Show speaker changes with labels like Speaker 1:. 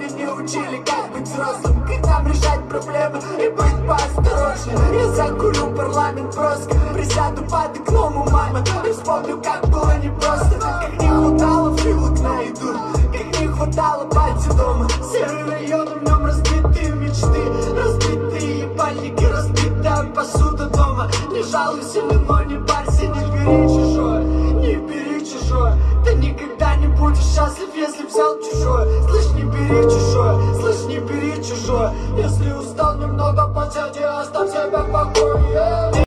Speaker 1: школе не учили, как быть взрослым, как нам решать проблемы и быть поосторожнее. Я закурю парламент броско, присяду под окном у мамы и вспомню, как было непросто, как не хватало вилок на еду, как не хватало пальцев дома. Серый район, в нем разбитые мечты, разбитые ебальники, разбитая посуда дома. Не жалуйся, но не парься, не бери чужое, не бери чужое. Ты никогда не будешь счастлив, если взял чужое. Слышь, не бери чужое, слышь, не бери чужое. Если устал немного, подсяди, оставь себя в покое.